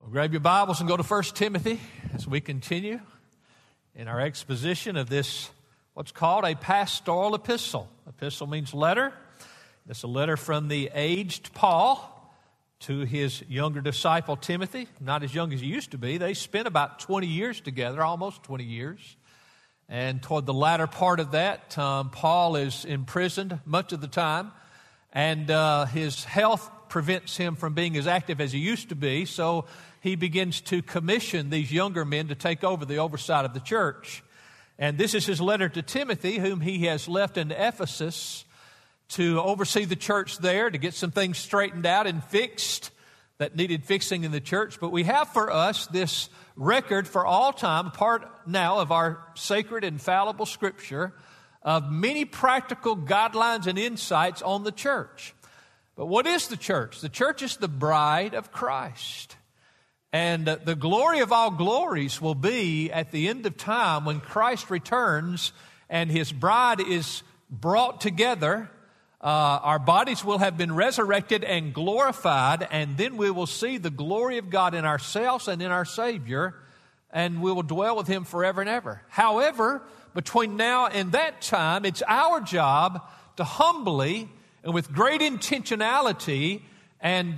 Well, grab your Bibles and go to 1 Timothy as we continue in our exposition of this, what's called a pastoral epistle. Epistle means letter. It's a letter from the aged Paul to his younger disciple Timothy. Not as young as he used to be. They spent about 20 years together, almost 20 years. And toward the latter part of that, Paul is imprisoned much of the time. And his health prevents him from being as active as he used to be. So he begins to commission these younger men to take over the oversight of the church. And this is his letter to Timothy, whom he has left in Ephesus to oversee the church there, to get some things straightened out and fixed that needed fixing in the church. But we have for us this record for all time, part now of our sacred, infallible Scripture, of many practical guidelines and insights on the church. But what is the church? The church is the bride of Christ. And the glory of all glories will be at the end of time when Christ returns and his bride is brought together. Our bodies will have been resurrected and glorified, and then we will see the glory of God in ourselves and in our Savior, and we will dwell with him forever and ever. However, between now and that time, it's our job to humbly and with great intentionality and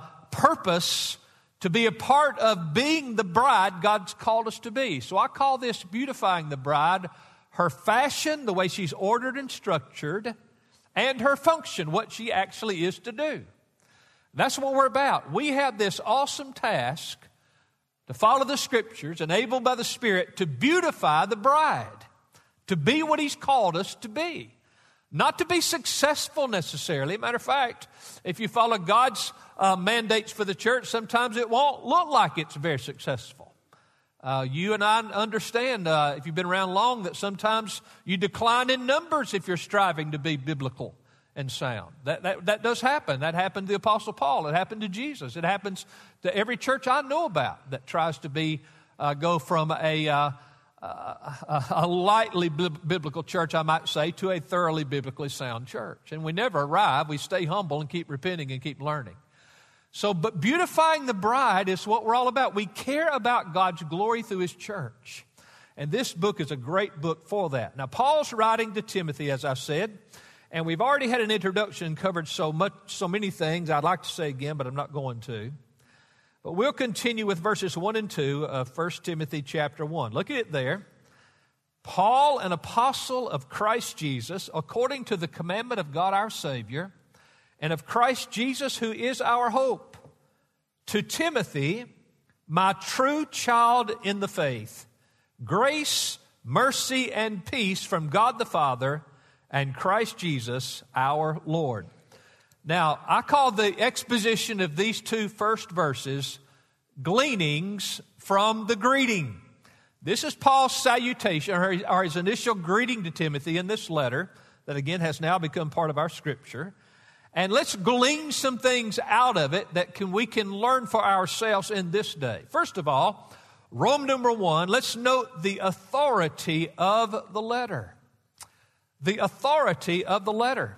purpose to be a part of being the bride God's called us to be. So I call this beautifying the bride, her fashion, the way she's ordered and structured, and her function, what she actually is to do. That's what we're about. We have this awesome task to follow the Scriptures, enabled by the Spirit, to beautify the bride, to be what he's called us to be. Not to be successful necessarily. Matter of fact, if you follow God's mandates for the church, sometimes it won't look like it's very successful. You and I understand, if you've been around long, that sometimes you decline in numbers if you're striving to be biblical and sound. That does happen. That happened to the Apostle Paul. It happened to Jesus. It happens to every church I know about that tries to be go from a lightly biblical church, I might say, to a thoroughly biblically sound church. And we never arrive. We stay humble and keep repenting and keep learning. So, but beautifying the bride is what we're all about. We care about God's glory through his church. And this book is a great book for that. Now, Paul's writing to Timothy, as I said, and we've already had an introduction and covered so many things I'd like to say again, but I'm not going to. But we'll continue with verses 1 and 2 of 1 Timothy chapter 1. Look at it there. Paul, an apostle of Christ Jesus, according to the commandment of God our Savior, and of Christ Jesus who is our hope, to Timothy, my true child in the faith, grace, mercy, and peace from God the Father and Christ Jesus our Lord. Now, I call the exposition of these two first verses gleanings from the greeting. This is Paul's salutation, or his initial greeting to Timothy in this letter, that again has now become part of our Scripture. And let's glean some things out of it that we can learn for ourselves in this day. First of all, Rome number 1, let's note the authority of the letter. The authority of the letter.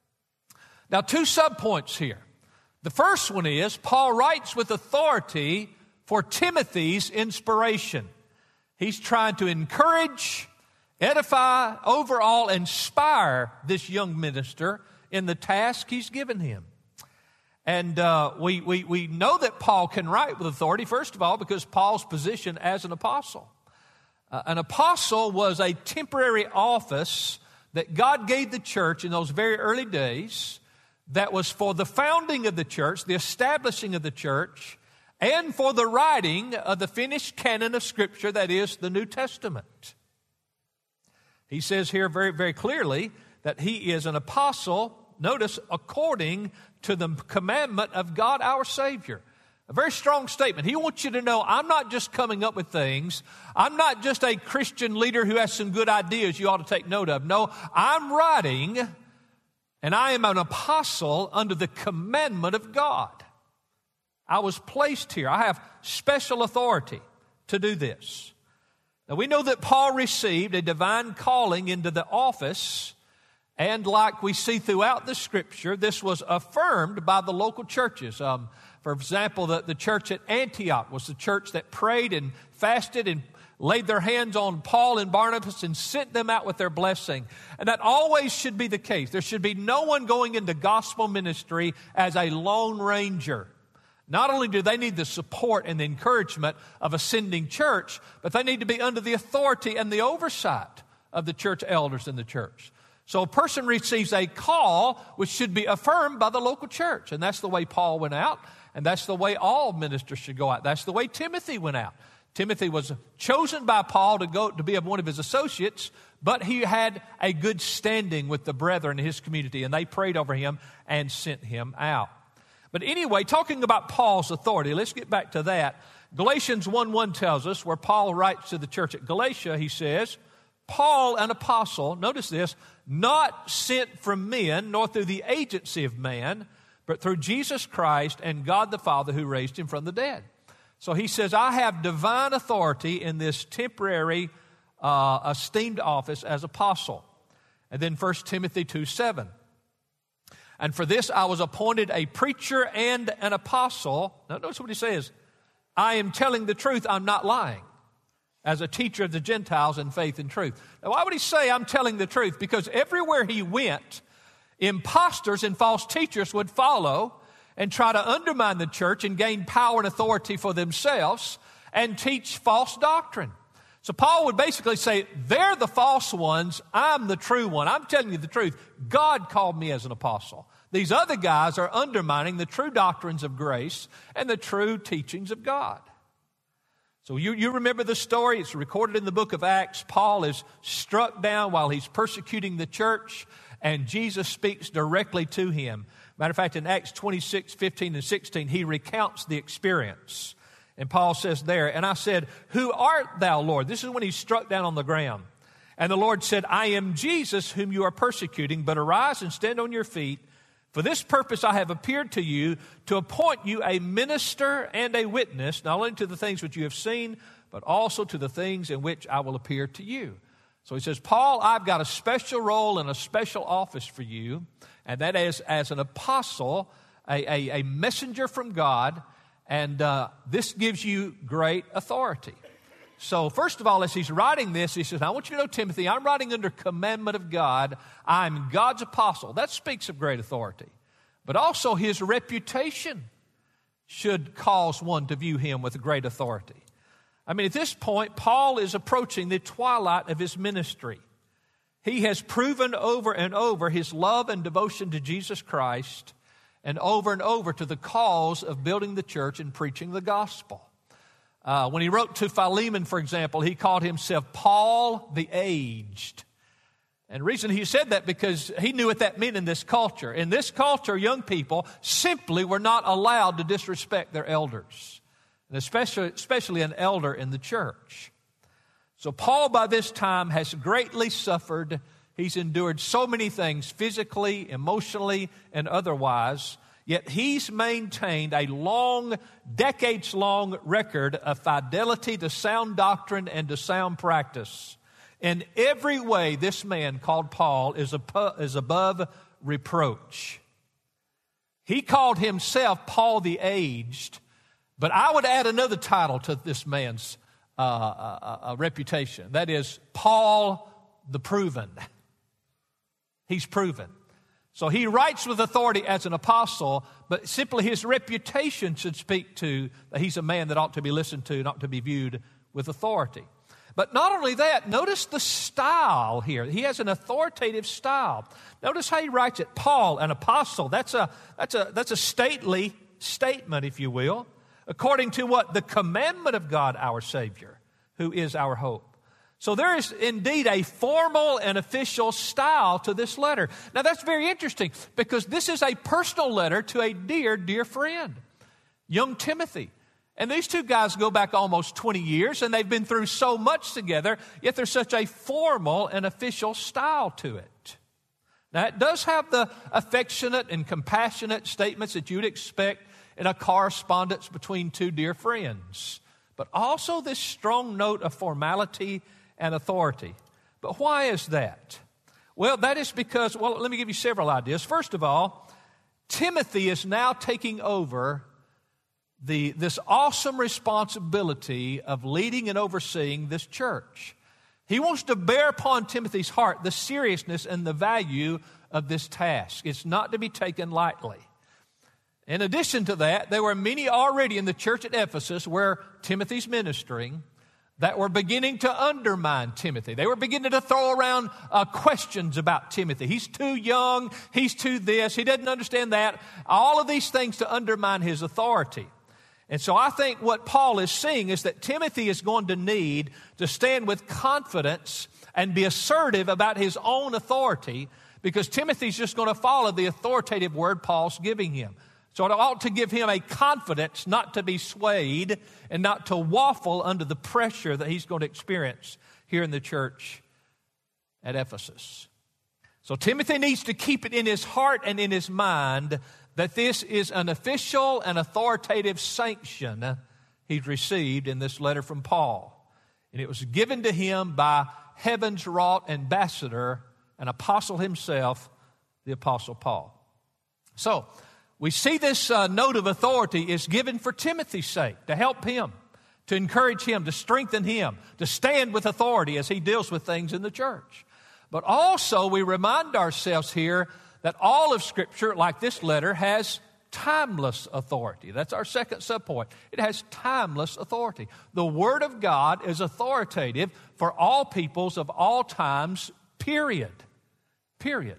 Now, two subpoints here. The first one is Paul writes with authority for Timothy's inspiration. He's trying to encourage, edify, overall inspire this young minister in the task he's given him. And we know that Paul can write with authority, first of all, because Paul's position as an apostle. An apostle was a temporary office that God gave the church in those very early days that was for the founding of the church, the establishing of the church, and for the writing of the finished canon of Scripture, that is, the New Testament. He says here very, very clearly that he is an apostle, notice, according to the commandment of God our Savior. A very strong statement. He wants you to know, I'm not just coming up with things. I'm not just a Christian leader who has some good ideas you ought to take note of. No, I'm writing, and I am an apostle under the commandment of God. I was placed here. I have special authority to do this. Now, we know that Paul received a divine calling into the office, and like we see throughout the Scripture, this was affirmed by the local churches. For example, the church at Antioch was the church that prayed and fasted and laid their hands on Paul and Barnabas and sent them out with their blessing. And that always should be the case. There should be no one going into gospel ministry as a lone ranger. Not only do they need the support and the encouragement of a sending church, but they need to be under the authority and the oversight of the church elders in the church. So a person receives a call which should be affirmed by the local church. And that's the way Paul went out, and that's the way all ministers should go out. That's the way Timothy went out. Timothy was chosen by Paul to go to be one of his associates, but he had a good standing with the brethren in his community, and they prayed over him and sent him out. But anyway, talking about Paul's authority, let's get back to that. Galatians 1:1 tells us, where Paul writes to the church at Galatia, he says, Paul, an apostle, notice this, not sent from men, nor through the agency of man, but through Jesus Christ and God the Father who raised him from the dead. So he says, I have divine authority in this temporary esteemed office as apostle. And then 1 Timothy 2:7. And for this I was appointed a preacher and an apostle. Now notice what he says. I am telling the truth, I'm not lying. As a teacher of the Gentiles in faith and truth. Now why would he say I'm telling the truth? Because everywhere he went, imposters and false teachers would follow and try to undermine the church and gain power and authority for themselves and teach false doctrine. So Paul would basically say, they're the false ones, I'm the true one. I'm telling you the truth. God called me as an apostle. These other guys are undermining the true doctrines of grace and the true teachings of God. So you remember the story. It's recorded in the book of Acts. Paul is struck down while he's persecuting the church, and Jesus speaks directly to him. Matter of fact, in Acts 26:15 and 16, he recounts the experience. And Paul says there, and I said, who art thou, Lord? This is when he's struck down on the ground. And the Lord said, I am Jesus whom you are persecuting, but arise and stand on your feet. For this purpose I have appeared to you, to appoint you a minister and a witness, not only to the things which you have seen, but also to the things in which I will appear to you. So he says, Paul, I've got a special role and a special office for you, and that is as an apostle, a messenger from God, and this gives you great authority. So first of all, as he's writing this, he says, I want you to know, Timothy, I'm writing under commandment of God. I'm God's apostle. That speaks of great authority. But also his reputation should cause one to view him with great authority. I mean, at this point, Paul is approaching the twilight of his ministry. He has proven over and over his love and devotion to Jesus Christ, and over to the cause of building the church and preaching the gospel. When he wrote to Philemon, for example, he called himself Paul the Aged. And the reason he said that because he knew what that meant in this culture. In this culture, young people simply were not allowed to disrespect their elders, and especially an elder in the church. So Paul, by this time, has greatly suffered. He's endured so many things physically, emotionally, and otherwise. Yet he's maintained a decades-long record of fidelity to sound doctrine and to sound practice. In every way, this man called Paul is above reproach. He called himself Paul the Aged, but I would add another title to this man's reputation. That is Paul the Proven. He's proven. So he writes with authority as an apostle, but simply his reputation should speak to that he's a man that ought to be listened to, not to be viewed with authority. But not only that, notice the style here. He has an authoritative style. Notice how he writes it. Paul, an apostle. That's a stately statement, if you will. According to what? The commandment of God, our Savior, who is our hope. So there is indeed a formal and official style to this letter. Now that's very interesting because this is a personal letter to a dear, dear friend, young Timothy. And these two guys go back almost 20 years and they've been through so much together, yet there's such a formal and official style to it. Now it does have the affectionate and compassionate statements that you'd expect in a correspondence between two dear friends, but also this strong note of formality and authority. But why is that? Well, that is because, let me give you several ideas. First of all, Timothy is now taking over this awesome responsibility of leading and overseeing this church. He wants to bear upon Timothy's heart the seriousness and the value of this task. It's not to be taken lightly. In addition to that, there were many already in the church at Ephesus where Timothy's ministering that were beginning to undermine Timothy. They were beginning to throw around questions about Timothy. He's too young. He's too this. He doesn't understand that. All of these things to undermine his authority. And so I think what Paul is seeing is that Timothy is going to need to stand with confidence and be assertive about his own authority, because Timothy's just going to follow the authoritative word Paul's giving him. So it ought to give him a confidence not to be swayed and not to waffle under the pressure that he's going to experience here in the church at Ephesus. So Timothy needs to keep it in his heart and in his mind that this is an official and authoritative sanction he's received in this letter from Paul. And it was given to him by heaven's wrought ambassador, an apostle himself, the Apostle Paul. So we see this note of authority is given for Timothy's sake, to help him, to encourage him, to strengthen him, to stand with authority as he deals with things in the church. But also we remind ourselves here that all of Scripture, like this letter, has timeless authority. That's our second subpoint. It has timeless authority. The Word of God is authoritative for all peoples of all times, period. Period.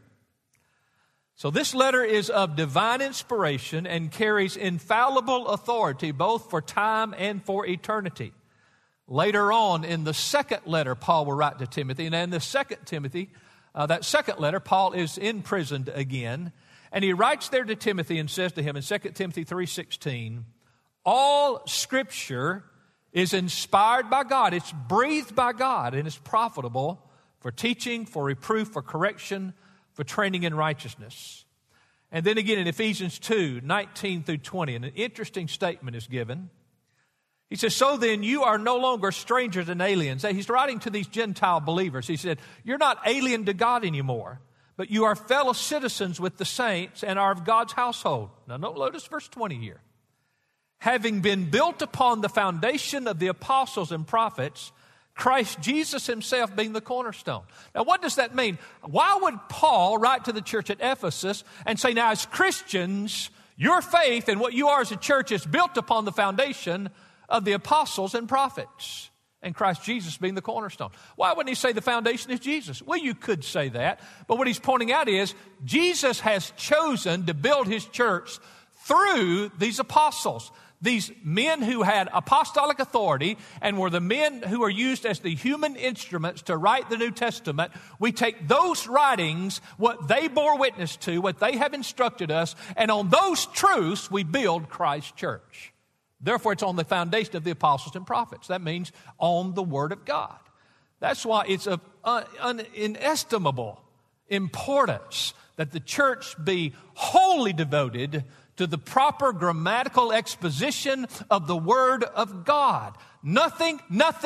So this letter is of divine inspiration and carries infallible authority both for time and for eternity. Later on in the second letter Paul will write to Timothy, and in the second Timothy, that second letter, Paul is imprisoned again, and he writes there to Timothy and says to him in 2 Timothy 3:16, all Scripture is inspired by God. It's breathed by God and is profitable for teaching, for reproof, for correction, for training in righteousness. And then again in Ephesians 2:19 through 20, and an interesting statement is given. He says, so then you are no longer strangers and aliens. He's writing to these Gentile believers. He said, you're not alien to God anymore, but you are fellow citizens with the saints and are of God's household. Now notice verse 20 here. Having been built upon the foundation of the apostles and prophets, Christ Jesus himself being the cornerstone. Now what does that mean? Why would Paul write to the church at Ephesus and say, now as Christians, your faith and what you are as a church is built upon the foundation of the apostles and prophets, and Christ Jesus being the cornerstone? Why wouldn't he say the foundation is Jesus? Well, you could say that, but what he's pointing out is Jesus has chosen to build his church through these apostles, these men who had apostolic authority and were the men who are used as the human instruments to write the New Testament. We take those writings, what they bore witness to, what they have instructed us, and on those truths we build Christ's church. Therefore, it's on the foundation of the apostles and prophets. That means on the Word of God. That's why it's of inestimable importance that the church be wholly devoted to the proper grammatical exposition of the Word of God. Nothing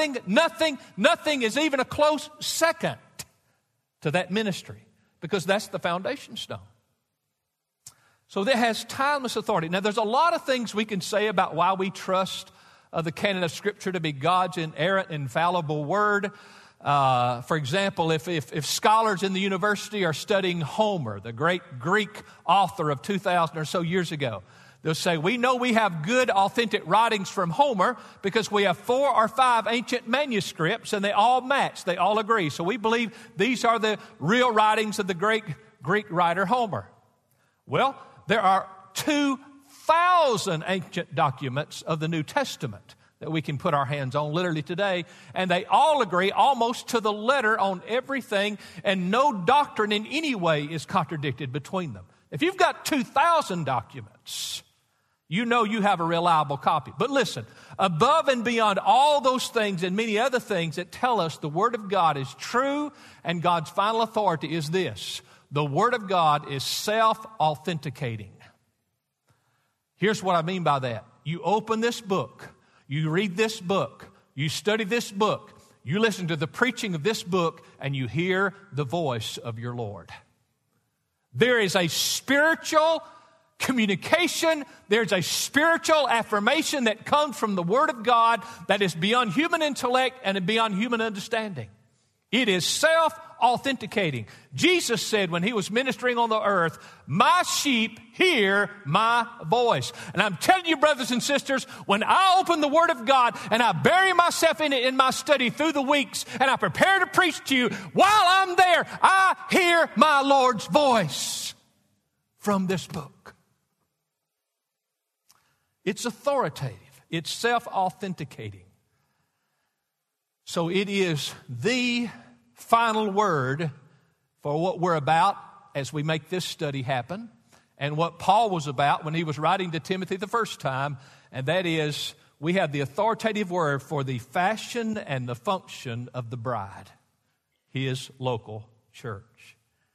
is even a close second to that ministry, because that's the foundation stone. So that has timeless authority. Now, there's a lot of things we can say about why we trust the canon of Scripture to be God's inerrant, infallible Word. For example, if scholars in the university are studying Homer, the great Greek author of 2,000 or so years ago, they'll say, we know we have good, authentic writings from Homer because we have 4 or 5 ancient manuscripts and they all match, they all agree. So we believe these are the real writings of the great Greek writer Homer. Well, there are 2,000 ancient documents of the New Testament that we can put our hands on literally today, and they all agree almost to the letter on everything, and no doctrine in any way is contradicted between them. If you've got 2,000 documents, you know you have a reliable copy. But listen, above and beyond all those things and many other things that tell us the Word of God is true and God's final authority is this: the Word of God is self-authenticating. Here's what I mean by that. You open this book, you read this book, you study this book, you listen to the preaching of this book, and you hear the voice of your Lord. There is a spiritual communication. There's a spiritual affirmation that comes from the Word of God that is beyond human intellect and beyond human understanding. It is self-authenticating. Jesus said when he was ministering on the earth, my sheep hear my voice. And I'm telling you, brothers and sisters, when I open the Word of God and I bury myself in it in my study through the weeks and I prepare to preach to you, while I'm there, I hear my Lord's voice from this book. It's authoritative. It's self-authenticating. So it is the final word for what we're about as we make this study happen, and what Paul was about when he was writing to Timothy the first time, and that is we have the authoritative word for the fashion and the function of the bride, his local church.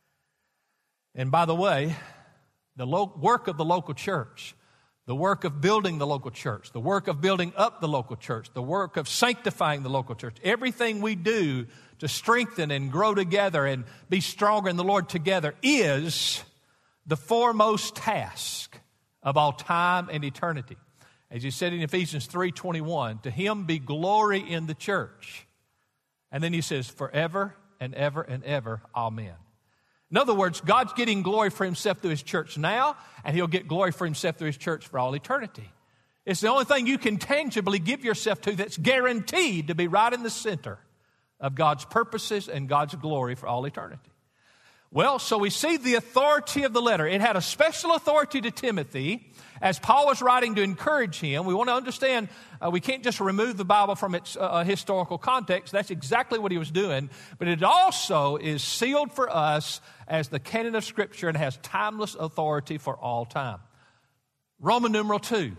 And by the way, the work of the local church, the work of building the local church, the work of building up the local church, the work of sanctifying the local church, everything we do to strengthen and grow together and be stronger in the Lord together is the foremost task of all time and eternity. As he said in Ephesians 3:21, to him be glory in the church. And then he says, forever and ever and ever, amen. In other words, God's getting glory for himself through his church now, and he'll get glory for himself through his church for all eternity. It's the only thing you can tangibly give yourself to that's guaranteed to be right in the center of God's purposes and God's glory for all eternity. Well, so we see the authority of the letter. It had a special authority to Timothy as Paul was writing to encourage him. We want to understand we can't just remove the Bible from its historical context. That's exactly what he was doing. But it also is sealed for us as the canon of Scripture and has timeless authority for all time. Roman numeral 2.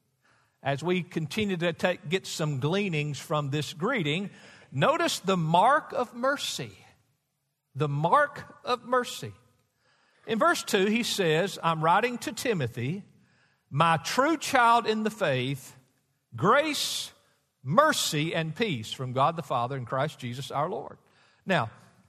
As we continue to get some gleanings from this greeting, notice the mark of mercy. The mark of mercy. In verse 2, he says, I'm writing to Timothy, my true child in the faith, grace, mercy, and peace from God the Father and Christ Jesus our Lord. Now,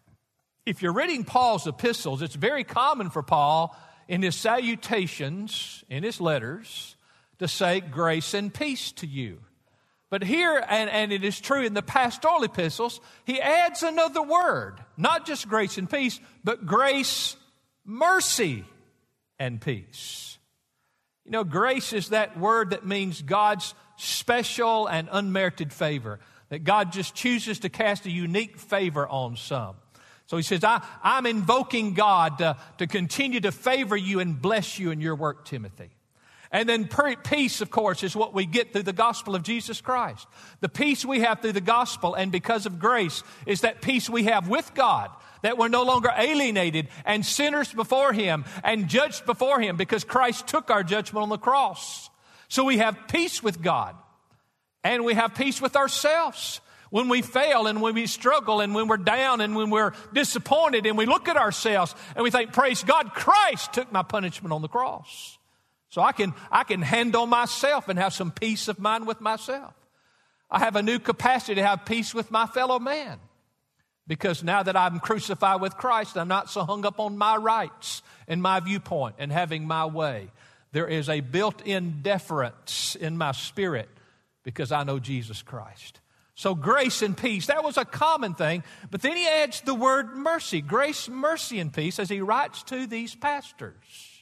if you're reading Paul's epistles, it's very common for Paul in his salutations, in his letters, to say grace and peace to you. But here, and it is true in the pastoral epistles, he adds another word, not just grace and peace, but grace, mercy, and peace. You know, grace is that word that means God's special and unmerited favor, that God just chooses to cast a unique favor on some. So he says, I'm invoking God to continue to favor you and bless you in your work, Timothy. And then peace, of course, is what we get through the gospel of Jesus Christ. The peace we have through the gospel and because of grace is that peace we have with God, that we're no longer alienated and sinners before him and judged before him because Christ took our judgment on the cross. So we have peace with God and we have peace with ourselves. When we fail and when we struggle and when we're down and when we're disappointed and we look at ourselves and we think, praise God, Christ took my punishment on the cross. So I can handle myself and have some peace of mind with myself. I have a new capacity to have peace with my fellow man. Because now that I'm crucified with Christ, I'm not so hung up on my rights and my viewpoint and having my way. There is a built-in deference in my spirit because I know Jesus Christ. So grace and peace, that was a common thing. But then he adds the word mercy, grace, mercy, and peace as he writes to these pastors.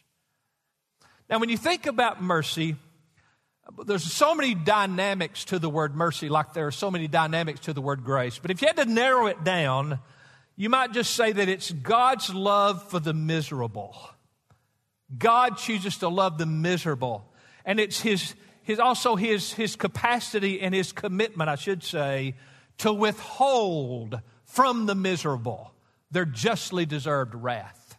Now, when you think about mercy, there's so many dynamics to the word mercy, like there are so many dynamics to the word grace. But if you had to narrow it down, you might just say that it's God's love for the miserable. God chooses to love the miserable. And it's his capacity and his commitment, I should say, to withhold from the miserable their justly deserved wrath.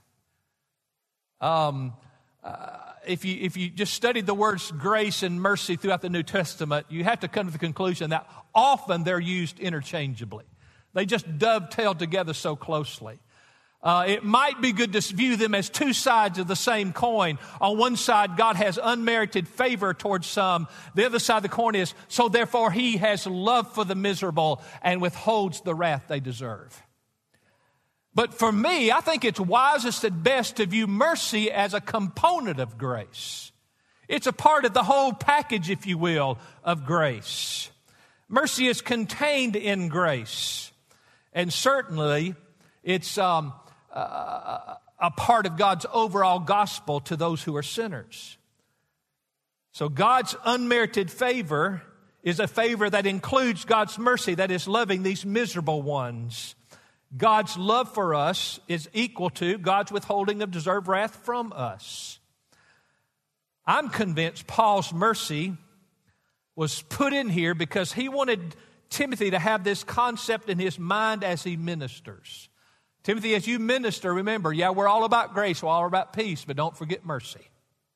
If you just studied the words grace and mercy throughout the New Testament, you have to come to the conclusion that often they're used interchangeably. They just dovetail together so closely. It might be good to view them as two sides of the same coin. On one side, God has unmerited favor towards some. The other side of the coin is, so therefore he has love for the miserable and withholds the wrath they deserve. But for me, I think it's wisest and best to view mercy as a component of grace. It's a part of the whole package, if you will, of grace. Mercy is contained in grace. And certainly, it's a part of God's overall gospel to those who are sinners. So God's unmerited favor is a favor that includes God's mercy, that is loving these miserable ones. God's love for us is equal to God's withholding of deserved wrath from us. I'm convinced Paul's mercy was put in here because he wanted Timothy to have this concept in his mind as he ministers. Timothy, as you minister, remember, we're all about grace, we're all about peace, but don't forget mercy.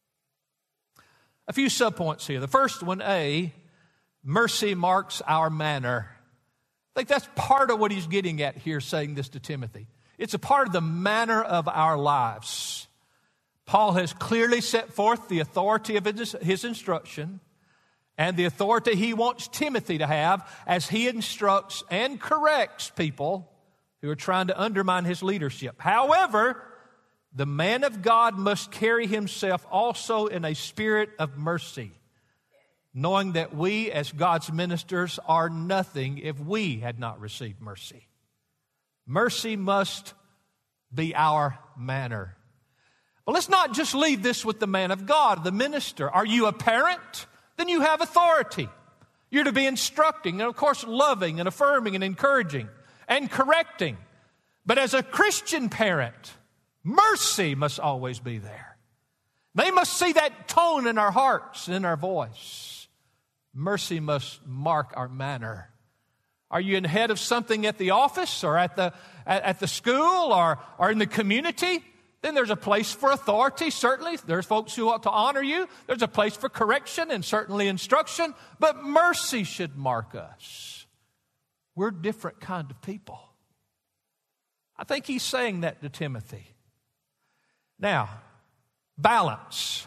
A few subpoints here. The first one, A, mercy marks our manner. I think that's part of what he's getting at here saying this to Timothy. It's a part of the manner of our lives. Paul has clearly set forth the authority of his instruction and the authority he wants Timothy to have as he instructs and corrects people who are trying to undermine his leadership. However, the man of God must carry himself also in a spirit of mercy, knowing that we as God's ministers are nothing if we had not received mercy. Mercy must be our manner. But let's not just leave this with the man of God, the minister. Are you a parent? Then you have authority. You're to be instructing and, of course, loving and affirming and encouraging and correcting. But as a Christian parent, mercy must always be there. They must see that tone in our hearts and in our voice. Mercy must mark our manner. Are you in the head of something at the office or at the school or in the community? Then there's a place for authority, certainly. There's folks who ought to honor you. There's a place for correction and certainly instruction. But mercy should mark us. We're different kind of people. I think he's saying that to Timothy. Now, balance.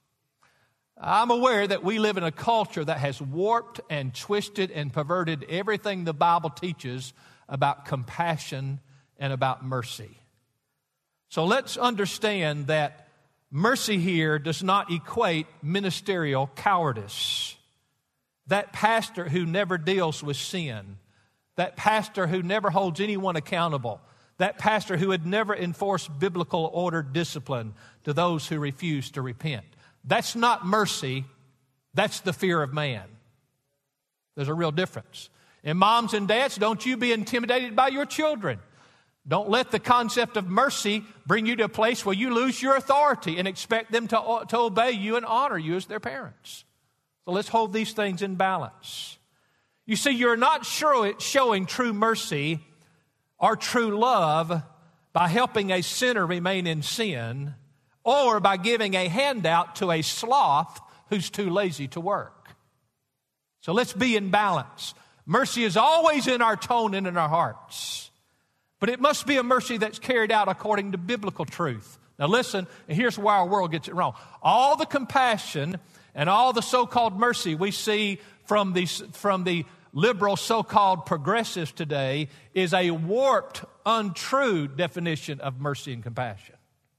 I'm aware that we live in a culture that has warped and twisted and perverted everything the Bible teaches about compassion and about mercy. So let's understand that mercy here does not equate ministerial cowardice. That pastor who never deals with sin, that pastor who never holds anyone accountable, that pastor who would never enforce biblical ordered discipline to those who refuse to repent. That's not mercy, that's the fear of man. There's a real difference. And moms and dads, don't you be intimidated by your children. Don't let the concept of mercy bring you to a place where you lose your authority and expect them to obey you and honor you as their parents. So let's hold these things in balance. You see, you're not showing true mercy or true love by helping a sinner remain in sin or by giving a handout to a sloth who's too lazy to work. So let's be in balance. Mercy is always in our tone and in our hearts. But it must be a mercy that's carried out according to biblical truth. Now listen, and here's why our world gets it wrong. All the compassion and all the so-called mercy we see from the liberal so-called progressives today is a warped, untrue definition of mercy and compassion.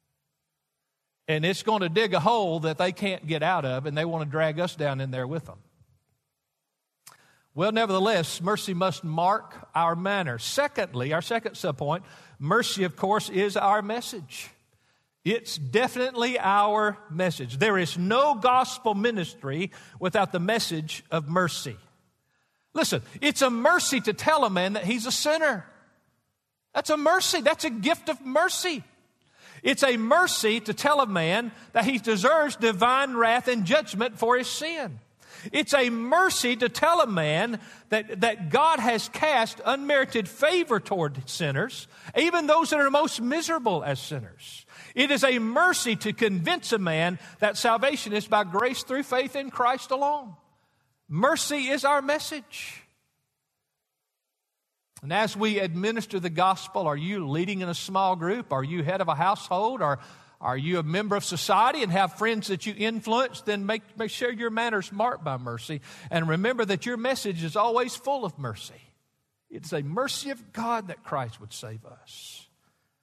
And it's going to dig a hole that they can't get out of, and they want to drag us down in there with them. Well, nevertheless, mercy must mark our manner. Secondly, our second subpoint, mercy, of course, is our message. It's definitely our message. There is no gospel ministry without the message of mercy. Listen, it's a mercy to tell a man that he's a sinner. That's a mercy. That's a gift of mercy. It's a mercy to tell a man that he deserves divine wrath and judgment for his sin. It's a mercy to tell a man that God has cast unmerited favor toward sinners, even those that are most miserable as sinners. It is a mercy to convince a man that salvation is by grace through faith in Christ alone. Mercy is our message. And as we administer the gospel, are you leading in a small group? Are you head of a household? Or are you a member of society and have friends that you influence? Then make sure your manner's marked by mercy. And remember that your message is always full of mercy. It's a mercy of God that Christ would save us.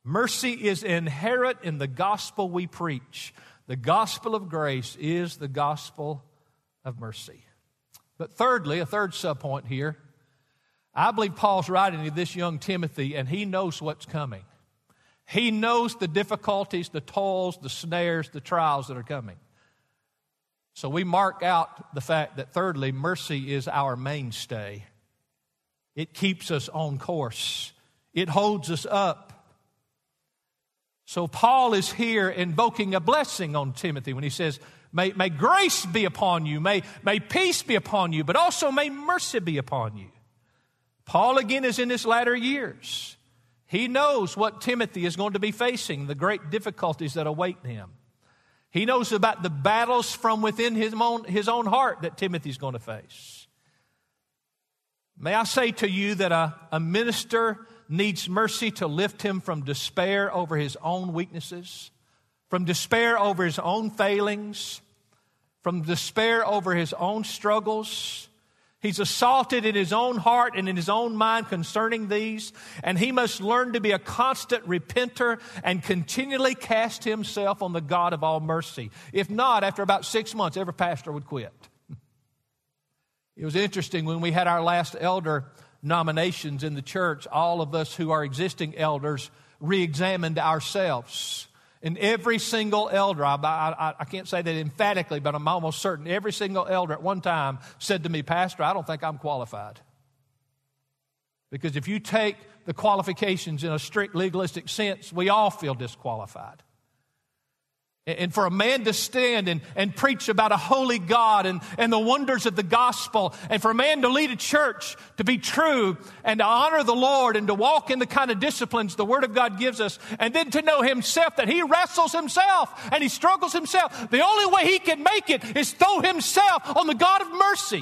Mercy is inherent in the gospel we preach. The gospel of grace is the gospel of mercy. But thirdly, a third subpoint here, I believe Paul's writing to this young Timothy, and he knows what's coming. He knows the difficulties, the toils, the snares, the trials that are coming. So we mark out the fact that thirdly, mercy is our mainstay. It keeps us on course. It holds us up. So Paul is here invoking a blessing on Timothy when he says, may grace be upon you, may peace be upon you, but also may mercy be upon you. Paul again is in his latter years. He knows what Timothy is going to be facing, the great difficulties that await him. He knows about the battles from within his own heart that Timothy's going to face. May I say to you that a minister needs mercy to lift him from despair over his own weaknesses, from despair over his own failings, from despair over his own struggles. He's assaulted in his own heart and in his own mind concerning these, and he must learn to be a constant repenter and continually cast himself on the God of all mercy. If not, after about 6 months, every pastor would quit. It was interesting when we had our last elder nominations in the church, all of us who are existing elders re-examined ourselves. And every single elder, I can't say that emphatically, but I'm almost certain, every single elder at one time said to me, Pastor, I don't think I'm qualified. Because if you take the qualifications in a strict legalistic sense, we all feel disqualified. And for a man to stand and preach about a holy God and the wonders of the gospel, and for a man to lead a church to be true and to honor the Lord and to walk in the kind of disciplines the Word of God gives us, and then to know himself that he wrestles himself and he struggles himself, the only way he can make it is throw himself on the God of mercy.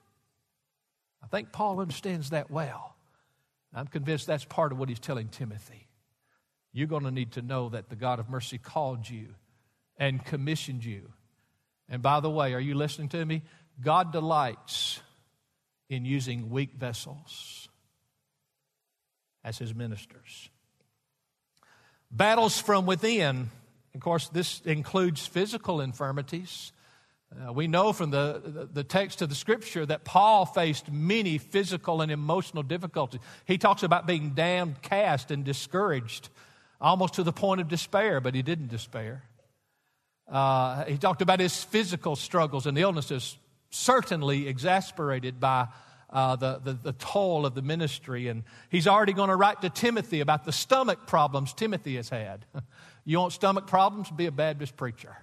I think Paul understands that well. I'm convinced that's part of what he's telling Timothy. You're going to need to know that the God of mercy called you and commissioned you. And by the way, are you listening to me? God delights in using weak vessels as his ministers. Battles from within, of course, this includes physical infirmities. We know from the text of the Scripture that Paul faced many physical and emotional difficulties. He talks about being downcast and discouraged, almost to the point of despair, but he didn't despair. He talked about his physical struggles and illnesses, certainly exasperated by the toll of the ministry. And he's already going to write to Timothy about the stomach problems Timothy has had. You want stomach problems? Be a Baptist preacher.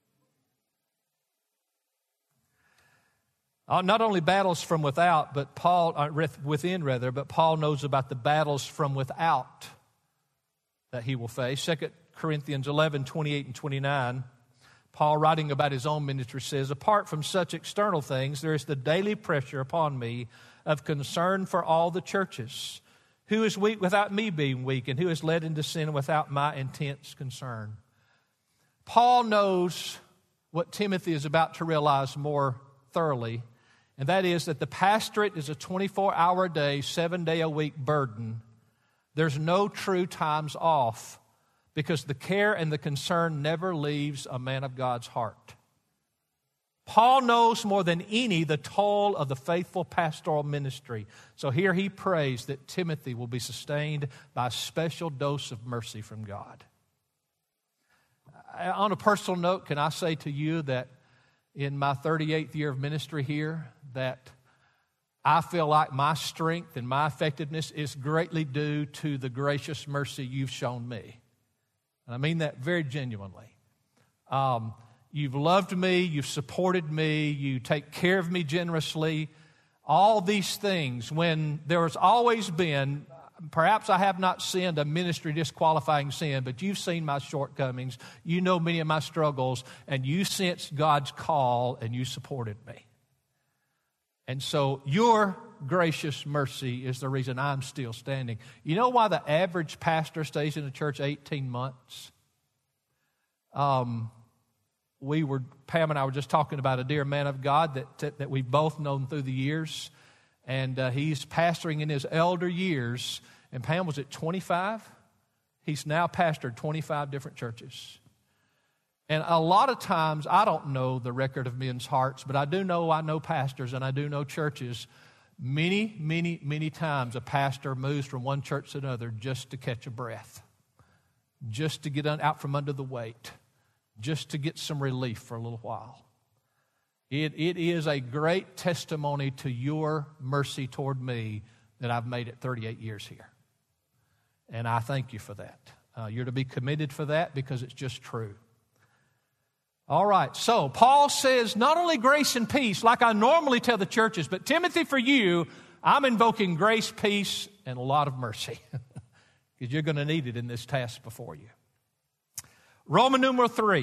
Not only battles from without, but within, but Paul knows about the battles from without that he will face. 2 Corinthians 11, 28 and 29. Paul, writing about his own ministry, says, apart from such external things, there is the daily pressure upon me of concern for all the churches. Who is weak without me being weak, and who is led into sin without my intense concern? Paul knows what Timothy is about to realize more thoroughly, and that is that the pastorate is a 24-hour-a-day, 7-day-a-week burden. There's no true times off, because the care and the concern never leaves a man of God's heart. Paul knows more than any the toll of the faithful pastoral ministry. So here he prays that Timothy will be sustained by a special dose of mercy from God. On a personal note, can I say to you that in my 38th year of ministry here, that I feel like my strength and my effectiveness is greatly due to the gracious mercy you've shown me. And I mean that very genuinely. You've loved me, you've supported me, you take care of me generously. All these things, when there has always been, perhaps I have not sinned a ministry disqualifying sin, but you've seen my shortcomings, you know many of my struggles, and you sensed God's call and you supported me. And so your gracious mercy is the reason I'm still standing. You know why the average pastor stays in the church 18 months? Pam and I were just talking about a dear man of God that we've both known through the years. And he's pastoring in his elder years. And Pam, was it 25? He's now pastored 25 different churches. And a lot of times, I don't know the record of men's hearts, but I know pastors and I do know churches. Many, many, many times a pastor moves from one church to another just to catch a breath, just to get out from under the weight, just to get some relief for a little while. It is a great testimony to your mercy toward me that I've made it 38 years here. And I thank you for that. You're to be committed for that because it's just true. All right, so Paul says not only grace and peace like I normally tell the churches, but Timothy, for you, I'm invoking grace, peace, and a lot of mercy because you're going to need it in this task before you. Roman numeral 3.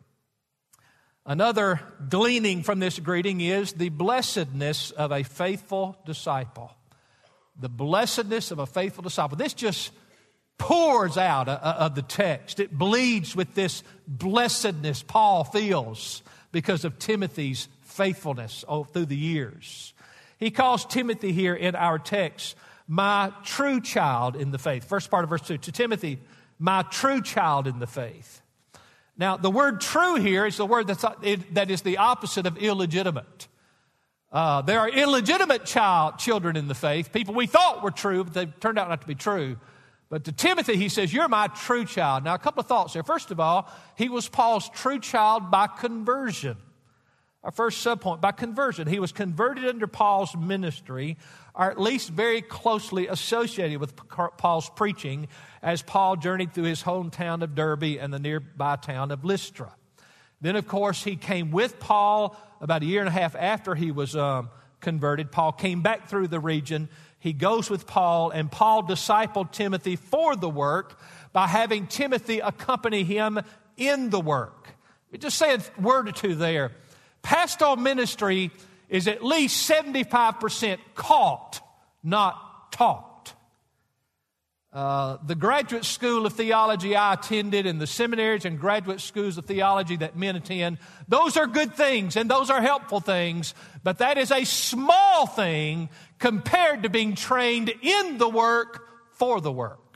Another gleaning from this greeting is the blessedness of a faithful disciple. The blessedness of a faithful disciple. This just pours out of the text. It bleeds with this blessedness Paul feels because of Timothy's faithfulness through the years. He calls Timothy here in our text, my true child in the faith. First part of verse 2, to Timothy, my true child in the faith. Now, the word true here is the word that is the opposite of illegitimate. There are illegitimate children in the faith, people we thought were true, but they turned out not to be true. But to Timothy, he says, you're my true child. Now, a couple of thoughts there. First of all, he was Paul's true child by conversion. Our first subpoint, by conversion. He was converted under Paul's ministry, or at least very closely associated with Paul's preaching as Paul journeyed through his hometown of Derbe and the nearby town of Lystra. Then, of course, he came with Paul about a year and a half after he was converted. Paul came back through the region. He goes with Paul, and Paul discipled Timothy for the work by having Timothy accompany him in the work. Let me just say a word or two there. Pastoral ministry is at least 75% caught, not taught. The graduate school of theology I attended and the seminaries and graduate schools of theology that men attend, those are good things and those are helpful things, but that is a small thing compared to being trained in the work for the work.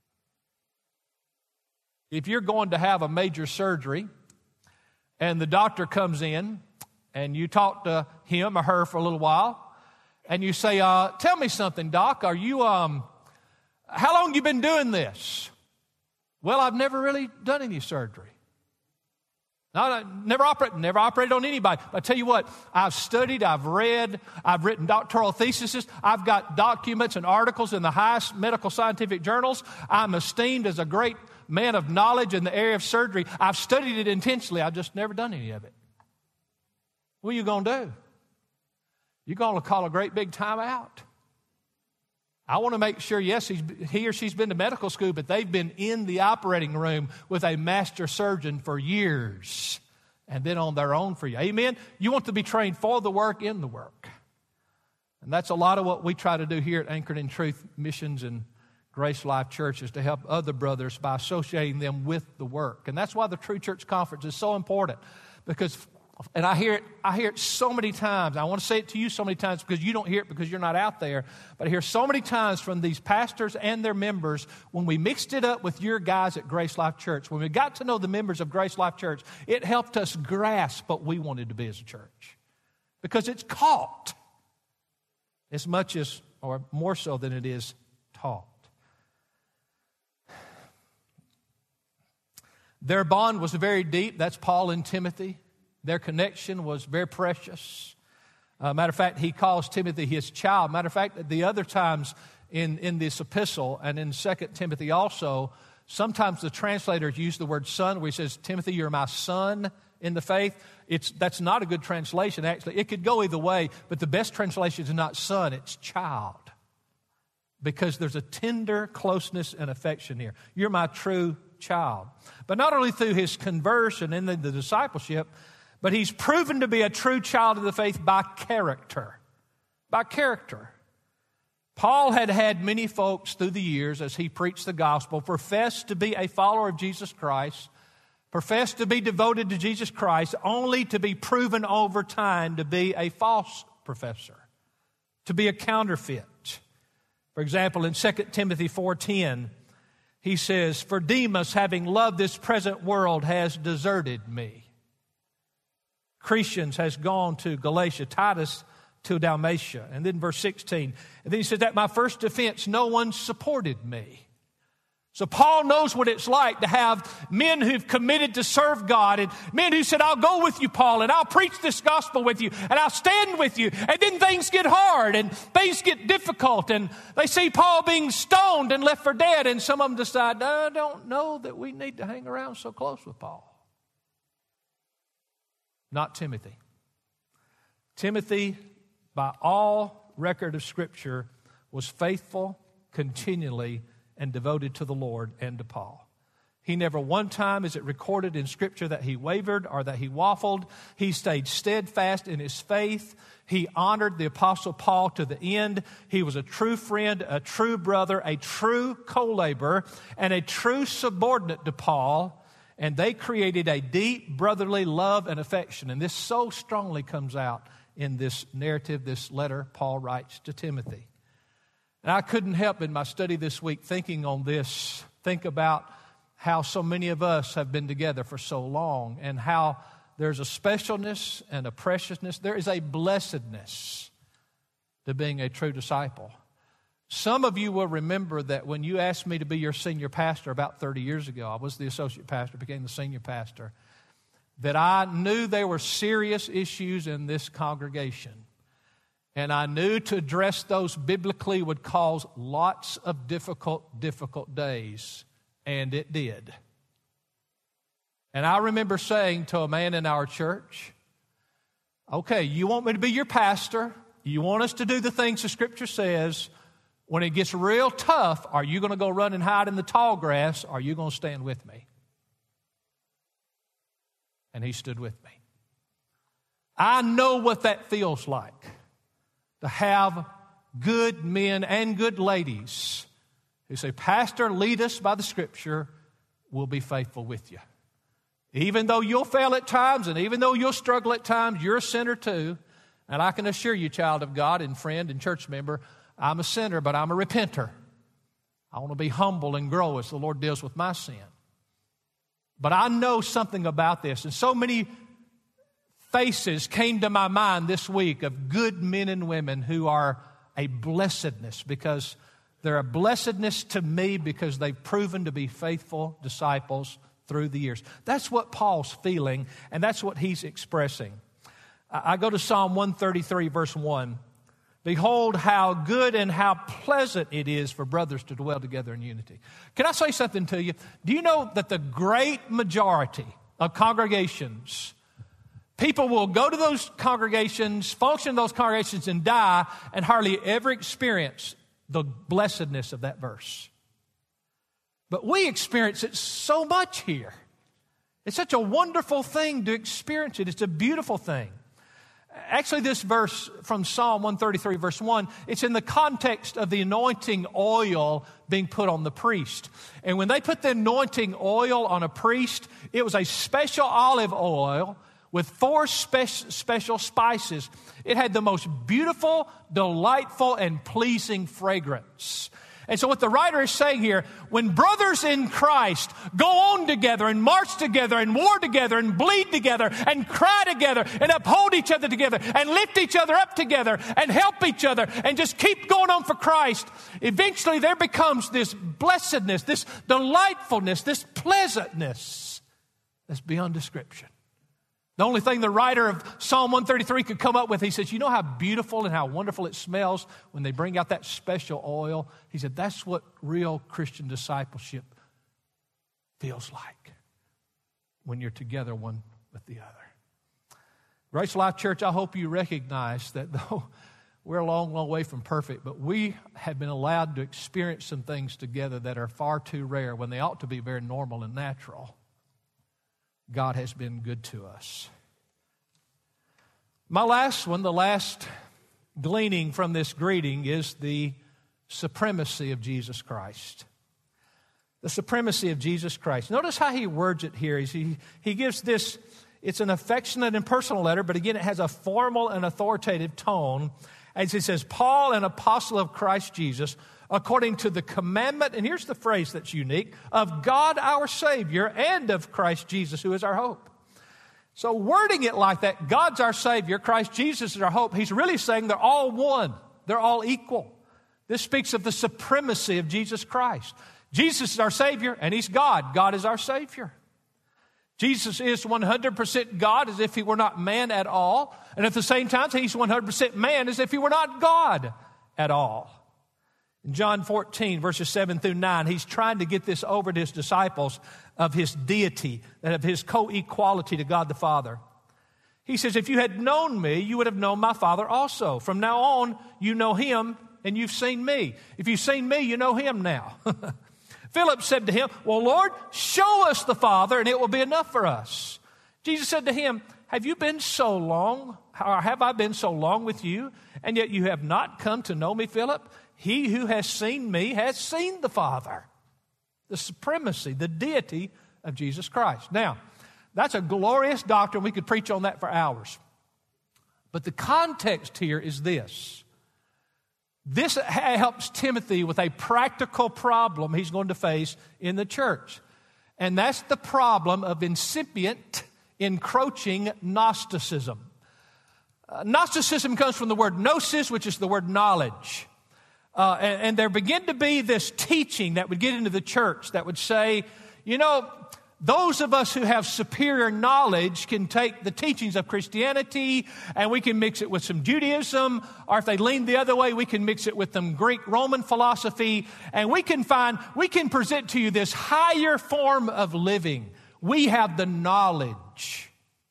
If you're going to have a major surgery and the doctor comes in and you talk to him or her for a little while and you say, tell me something, Doc, how long you been doing this? Well, I've never really done any surgery. No, never operated on anybody. But I tell you what, I've studied, I've read, I've written doctoral theses, I've got documents and articles in the highest medical scientific journals. I'm esteemed as a great man of knowledge in the area of surgery. I've studied it intensely. I've just never done any of it. What are you going to do? You're going to call a great big time out. I want to make sure, yes, he or she's been to medical school, but they've been in the operating room with a master surgeon for years and then on their own for you. Amen? You want to be trained for the work, in the work. And that's a lot of what we try to do here at Anchored in Truth Missions and Grace Life Church is to help other brothers by associating them with the work. And that's why the True Church Conference is so important because... And I hear it so many times. I want to say it to you so many times because you don't hear it because you're not out there. But I hear so many times from these pastors and their members when we mixed it up with your guys at Grace Life Church, when we got to know the members of Grace Life Church, it helped us grasp what we wanted to be as a church. Because it's caught as much as, or more so than it is taught. Their bond was very deep. That's Paul and Timothy. Their connection was very precious. Matter of fact, he calls Timothy his child. Matter of fact, the other times in this epistle and in 2 Timothy also, sometimes the translators use the word son, where he says, Timothy, you're my son in the faith. That's not a good translation, actually. It could go either way, but the best translation is not son, it's child. Because there's a tender closeness and affection here. You're my true child. But not only through his conversion and the discipleship, but he's proven to be a true child of the faith by character. By character. Paul had many folks through the years as he preached the gospel profess to be a follower of Jesus Christ, profess to be devoted to Jesus Christ, only to be proven over time to be a false professor, to be a counterfeit. For example, in 2 Timothy 4:10, he says, "For Demas, having loved this present world, has deserted me. Crescens has gone to Galatia, Titus to Dalmatia." And then verse 16. And then he says, "At my first defense, no one supported me." So Paul knows what it's like to have men who've committed to serve God and men who said, "I'll go with you, Paul, and I'll preach this gospel with you, and I'll stand with you." And then things get hard and things get difficult, and they see Paul being stoned and left for dead, and some of them decide, "I don't know that we need to hang around so close with Paul." Not Timothy. Timothy, by all record of Scripture, was faithful continually and devoted to the Lord and to Paul. He never one time is it recorded in Scripture that he wavered or that he waffled. He stayed steadfast in his faith. He honored the Apostle Paul to the end. He was a true friend, a true brother, a true co-laborer, and a true subordinate to Paul. And they created a deep brotherly love and affection. And this so strongly comes out in this narrative, this letter Paul writes to Timothy. And I couldn't help in my study this week thinking on this, think about how so many of us have been together for so long and how there's a specialness and a preciousness. There is a blessedness to being a true disciple. Some of you will remember that when you asked me to be your senior pastor about 30 years ago, I was the associate pastor, became the senior pastor, that I knew there were serious issues in this congregation. And I knew to address those biblically would cause lots of difficult days. And it did. And I remember saying to a man in our church, "Okay, you want me to be your pastor. You want us to do the things the Scripture says. When it gets real tough, are you going to go run and hide in the tall grass, or are you going to stand with me?" And he stood with me. I know what that feels like, to have good men and good ladies who say, "Pastor, lead us by the Scripture. We'll be faithful with you. Even though you'll fail at times and even though you'll struggle at times, you're a sinner too. And I can assure you, child of God and friend and church member, I'm a sinner, but I'm a repenter. I want to be humble and grow as the Lord deals with my sin." But I know something about this. And so many faces came to my mind this week of good men and women who are a blessedness, because they're a blessedness to me because they've proven to be faithful disciples through the years. That's what Paul's feeling, and that's what he's expressing. I go to Psalm 133, verse 1. "Behold, how good and how pleasant it is for brothers to dwell together in unity." Can I say something to you? Do you know that the great majority of congregations, people will go to those congregations, function in those congregations, and die, and hardly ever experience the blessedness of that verse? But we experience it so much here. It's such a wonderful thing to experience it. It's a beautiful thing. Actually, this verse from Psalm 133, verse 1, it's in the context of the anointing oil being put on the priest. And when they put the anointing oil on a priest, it was a special olive oil with 4 special spices. It had the most beautiful, delightful, and pleasing fragrance. And so what the writer is saying here, when brothers in Christ go on together and march together and war together and bleed together and cry together and uphold each other together and lift each other up together and help each other and just keep going on for Christ, eventually there becomes this blessedness, this delightfulness, this pleasantness that's beyond description. The only thing the writer of Psalm 133 could come up with, he says, "You know how beautiful and how wonderful it smells when they bring out that special oil?" He said, "That's what real Christian discipleship feels like when you're together one with the other." Grace Life Church, I hope you recognize that though we're a long, long way from perfect, but we have been allowed to experience some things together that are far too rare when they ought to be very normal and natural. God has been good to us. My last one, the last gleaning from this greeting, is the supremacy of Jesus Christ. The supremacy of Jesus Christ. Notice how he words it here. He gives this, it's an affectionate and personal letter, but again, it has a formal and authoritative tone. As he says, "Paul, an apostle of Christ Jesus, according to the commandment, and here's the phrase that's unique, of God our Savior and of Christ Jesus, who is our hope. So wording it like that, God's our Savior, Christ Jesus is our hope, he's really saying they're all one. They're all equal. This speaks of the supremacy of Jesus Christ. Jesus is our Savior, and he's God. God is our Savior. Jesus is 100% God, as if he were not man at all. And at the same time, he's 100% man, as if he were not God at all. In John 14, verses 7 through 9, he's trying to get this over to his disciples of his deity, and of his co-equality to God the Father. He says, if you had known me, you would have known my Father also. From now on, you know him, and you've seen me. If you've seen me, you know him now. Philip said to him, well, Lord, show us the Father, and it will be enough for us. Jesus said to him, have I been so long with you, and yet you have not come to know me, Philip? He who has seen me has seen the Father. The supremacy, the deity of Jesus Christ. Now, that's a glorious doctrine. We could preach on that for hours. But the context here is this. This helps Timothy with a practical problem he's going to face in the church. And that's the problem of incipient, encroaching Gnosticism. Gnosticism comes from the word gnosis, which is the word knowledge. And there began to be this teaching that would get into the church that would say, you know, those of us who have superior knowledge can take the teachings of Christianity and we can mix it with some Judaism, or if they lean the other way, we can mix it with some Greek Roman philosophy, and we can present to you this higher form of living. We have the knowledge.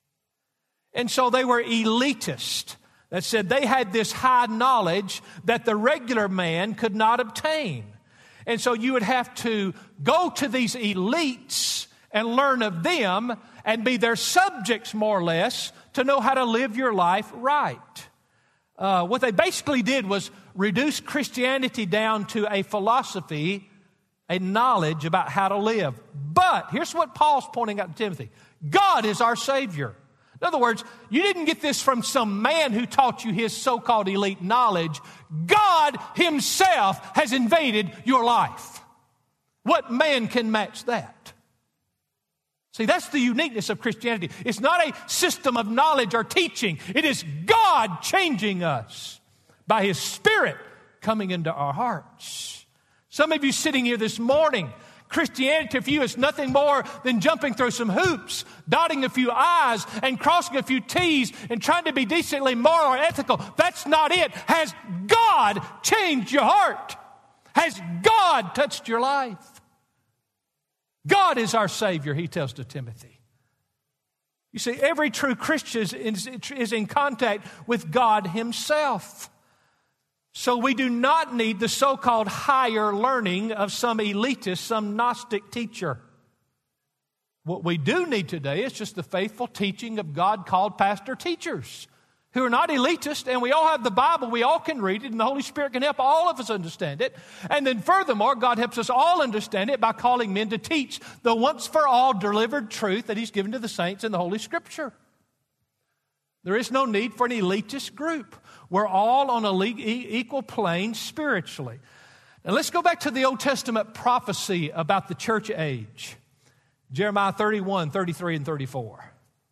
And so they were elitist. That said they had this high knowledge that the regular man could not obtain. And so you would have to go to these elites and learn of them and be their subjects more or less to know how to live your life right. What they basically did was reduce Christianity down to a philosophy, a knowledge about how to live. But here's what Paul's pointing out to Timothy. God is our Savior. In other words, you didn't get this from some man who taught you his so-called elite knowledge. God himself has invaded your life. What man can match that? See, that's the uniqueness of Christianity. It's not a system of knowledge or teaching. It is God changing us by his Spirit coming into our hearts. Some of you sitting here this morning, Christianity for you is nothing more than jumping through some hoops, dotting a few I's and crossing a few T's and trying to be decently moral or ethical. That's not it. Has God changed your heart? Has God touched your life? God is our Savior, he tells to Timothy. You see, every true Christian is in contact with God himself. So we do not need the so-called higher learning of some elitist, some Gnostic teacher. What we do need today is just the faithful teaching of God-called pastor teachers who are not elitist, and we all have the Bible, we all can read it, and the Holy Spirit can help all of us understand it. And then furthermore, God helps us all understand it by calling men to teach the once-for-all delivered truth that he's given to the saints in the Holy Scripture. There is no need for an elitist group. We're all on an equal plane spiritually. Now let's go back to the Old Testament prophecy about the church age. Jeremiah 31, 33, and 34.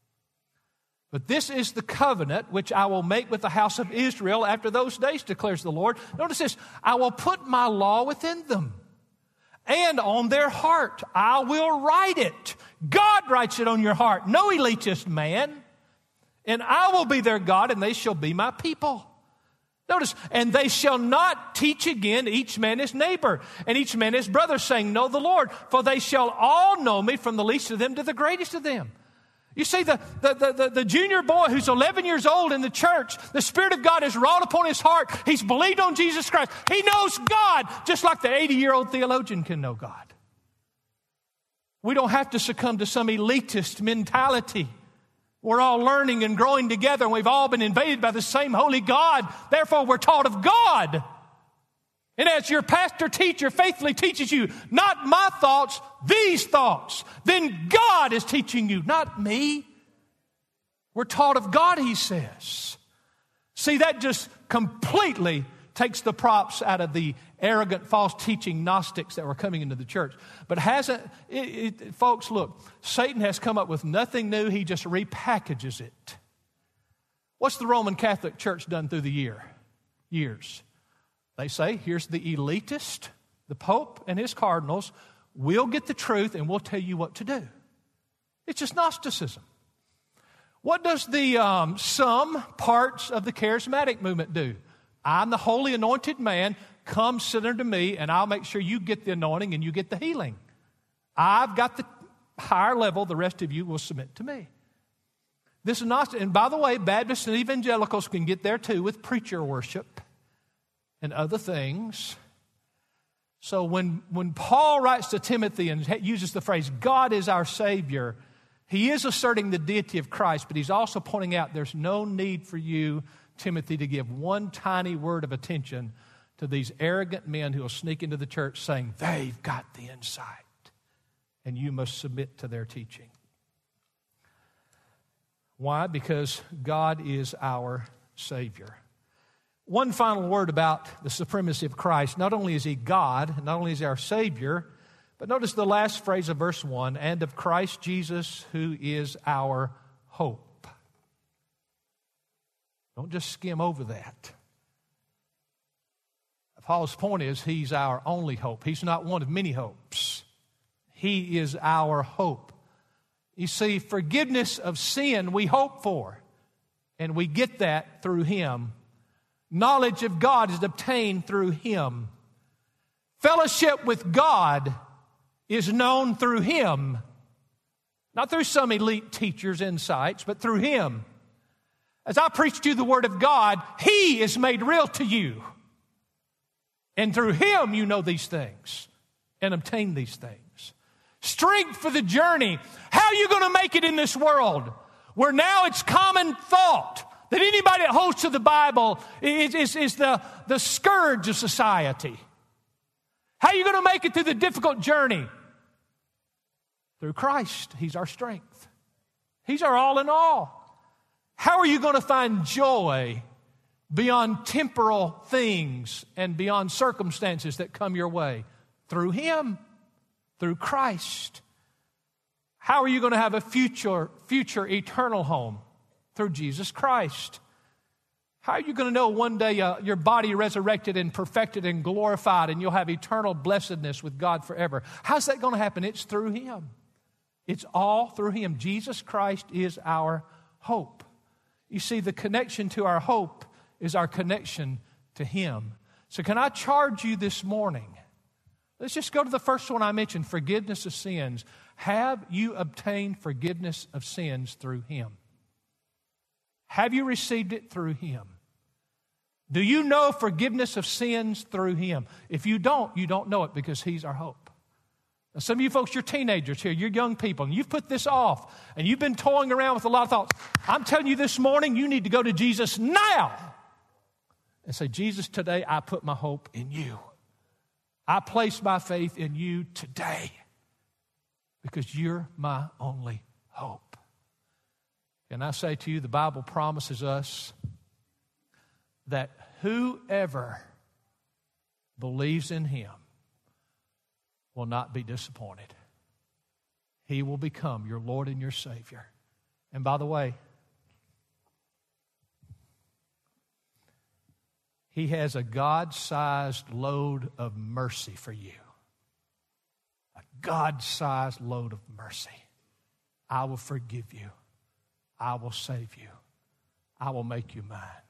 But this is the covenant which I will make with the house of Israel after those days, declares the Lord. Notice this, I will put my law within them, and on their heart I will write it. God writes it on your heart, no elitist man. And I will be their God, and they shall be my people. Notice, and they shall not teach again each man his neighbor, and each man his brother, saying, know the Lord, for they shall all know me, from the least of them to the greatest of them. You see, the junior boy who's 11 years old in the church, the Spirit of God has wrought upon his heart. He's believed on Jesus Christ. He knows God, just like the 80-year-old theologian can know God. We don't have to succumb to some elitist mentality. We're all learning and growing together, and we've all been invaded by the same holy God. Therefore, we're taught of God. And as your pastor teacher faithfully teaches you, not my thoughts, these thoughts, then God is teaching you, not me. We're taught of God, he says. See, that just completely takes the props out of the arrogant, false teaching Gnostics that were coming into the church. But folks, look, Satan has come up with nothing new. He just repackages it. What's the Roman Catholic Church done through the years? They say, here's the elitist, the Pope and his cardinals. We'll get the truth and we'll tell you what to do. It's just Gnosticism. What does the some parts of the charismatic movement do? I'm the holy anointed man. Come sit under me and I'll make sure you get the anointing and you get the healing. I've got the higher level. The rest of you will submit to me. This is Gnostic. And by the way, Baptists and evangelicals can get there too with preacher worship and other things. So when Paul writes to Timothy and uses the phrase, God is our Savior, he is asserting the deity of Christ, but he's also pointing out there's no need for you, Timothy, to give one tiny word of attention to these arrogant men who will sneak into the church saying they've got the insight, and you must submit to their teaching. Why? Because God is our Savior. One final word about the supremacy of Christ. Not only is he God, not only is he our Savior, but notice the last phrase of verse 1, and of Christ Jesus, who is our hope. Don't just skim over that. Paul's point is he's our only hope. He's not one of many hopes. He is our hope. You see, forgiveness of sin we hope for, and we get that through him. Knowledge of God is obtained through him. Fellowship with God is known through him. Not through some elite teacher's insights, but through him. As I preach to you the word of God, he is made real to you. And through him you know these things and obtain these things. Strength for the journey. How are you going to make it in this world where now it's common thought that anybody that holds to the Bible is the scourge of society? How are you going to make it through the difficult journey? Through Christ. He's our strength. He's our all in all. How are you going to find joy beyond temporal things and beyond circumstances that come your way? Through him. Through Christ. How are you going to have a future eternal home? Through Jesus Christ. How are you going to know one day your body resurrected and perfected and glorified and you'll have eternal blessedness with God forever? How's that going to happen? It's through him. It's all through him. Jesus Christ is our hope. You see, the connection to our hope is our connection to him. So can I charge you this morning? Let's just go to the first one I mentioned, forgiveness of sins. Have you obtained forgiveness of sins through him? Have you received it through him? Do you know forgiveness of sins through him? If you don't know it because he's our hope. Now, some of you folks, you're teenagers here, you're young people, and you've put this off, and you've been toying around with a lot of thoughts. I'm telling you this morning, you need to go to Jesus now and say, Jesus, today I put my hope in you. I place my faith in you today because you're my only hope. And I say to you, the Bible promises us that whoever believes in him will not be disappointed. He will become your Lord and your Savior. And by the way, he has a God-sized load of mercy for you. A God-sized load of mercy. I will forgive you. I will save you. I will make you mine.